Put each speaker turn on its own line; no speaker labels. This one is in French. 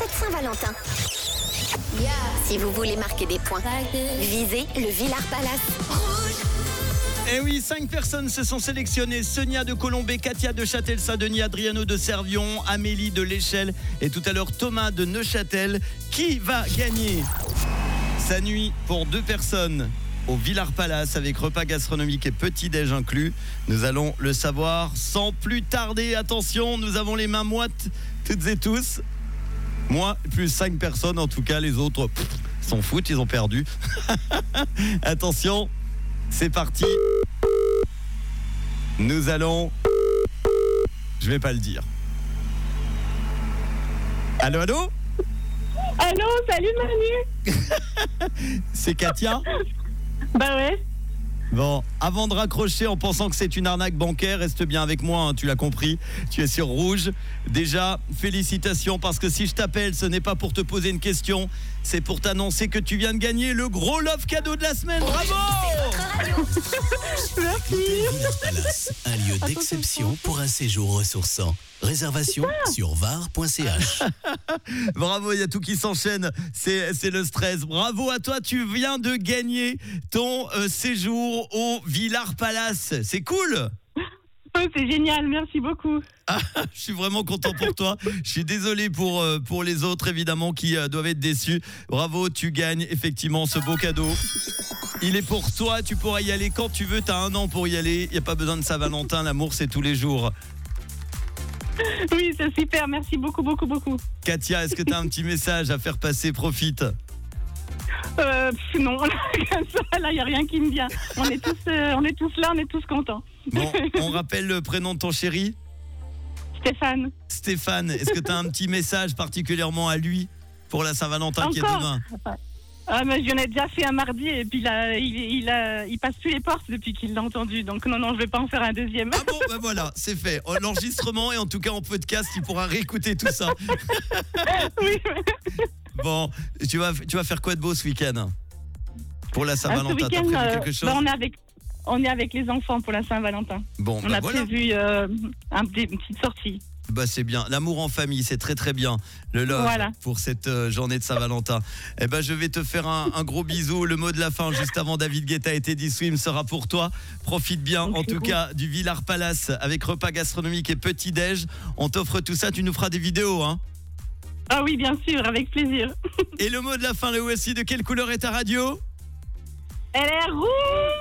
cette Saint-Valentin. Si vous voulez marquer des points, visez le Villars Palace.
Eh oui, 5 personnes se sont sélectionnées. Sonia de Colombey, Katia de Châtel-Saint-Denis, Adriano de Servion, Amélie de l'Échelle et tout à l'heure Thomas de Neuchâtel. Qui va gagner sa nuit pour 2 personnes au Villars Palace avec repas gastronomique et petit-déj inclus? Nous allons le savoir sans plus tarder. Attention, nous avons les mains moites toutes et tous. Moi, plus 5 personnes, en tout cas, les autres s'en foutent, ils ont perdu. Attention, c'est parti. Nous allons... Je vais pas le dire. Allô, allô?
Allô, salut Manu.
C'est Katia?
Bah ouais.
Bon, avant de raccrocher en pensant que c'est une arnaque bancaire, reste bien avec moi, hein, tu l'as compris, tu es sur Rouge. Déjà, félicitations, parce que si je t'appelle, ce n'est pas pour te poser une question, c'est pour t'annoncer que tu viens de gagner le gros love cadeau de la semaine. Bravo!
Merci.
Villars Palace, un lieu d'exception pour un séjour ressourçant. Réservation sur var.ch.
Bravo, il y a tout qui s'enchaîne, c'est le stress. Bravo à toi, tu viens de gagner ton séjour au Villars Palace. C'est cool.
Oh, c'est génial, merci beaucoup.
Ah, je suis vraiment content pour toi. Je suis désolé pour les autres, évidemment, qui doivent être déçus. Bravo, tu gagnes effectivement ce beau cadeau. Il est pour toi, tu pourras y aller quand tu veux. Tu as 1 an pour y aller. Il n'y a pas besoin de Saint-Valentin, l'amour, c'est tous les jours.
Oui, c'est super, merci beaucoup, beaucoup, beaucoup.
Katia, est-ce que tu as un petit message à faire passer? Profite.
Non, comme ça, là, il n'y a rien qui me vient. On est tous là, on est tous contents.
Bon, on rappelle le prénom de ton chéri?
Stéphane.
Stéphane, est-ce que tu as un petit message particulièrement à lui pour la Saint-Valentin qui est demain?
Mais j'en ai déjà fait un mardi et puis là, il passe plus les portes depuis qu'il l'a entendu. Donc non, je vais pas en faire un deuxième.
Ah bon, ben voilà, c'est fait. L'enregistrement est en tout cas en podcast, il pourra réécouter tout ça.
Oui.
Bon, tu vas faire quoi de beau ce week-end? Pour la Saint-Valentin,
Ce
t'as
week-end,
prévu quelque chose?
on est avec les enfants pour la Saint-Valentin.
Bon,
on a
voilà.
prévu une petite sortie.
Bah c'est bien, l'amour en famille, c'est très très bien. Le love pour cette journée de Saint-Valentin. Eh ben je vais te faire un gros bisou. Le mot de la fin juste avant David Guetta et Teddy Swim sera pour toi. Profite bien en tout cas du Villars Palace avec repas gastronomique et petit déj. On t'offre tout ça, tu nous feras des vidéos hein.
Ah oui, bien sûr, avec plaisir.
Et le mot de la fin, le voici. De quelle couleur est ta radio?
Elle est rouge.